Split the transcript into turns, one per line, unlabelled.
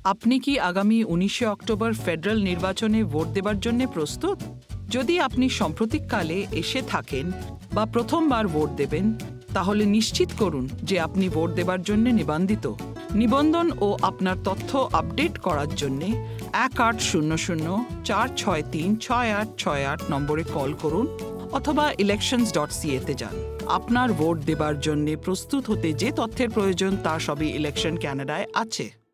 আপনি কি আগামী 19শে অক্টোবর ফেডারেল নির্বাচনে ভোট দেবার জন্য প্রস্তুত? যদি আপনি সাম্প্রতিককালে এসে থাকেন বা প্রথমবার ভোট দেবেন, তাহলে নিশ্চিত করুন যে আপনি ভোট দেবার জন্য নিবন্ধিত। নিবন্ধন ও আপনার তথ্য আপডেট করার জন্য 1800-463-6868 নম্বরে কল করুন অথবা elections.ca-তে যান। আপনার ভোট দেবার জন্য প্রস্তুত হতে যে তথ্যের প্রয়োজন তা সবই ইলেকশন ক্যানাডায় আছে।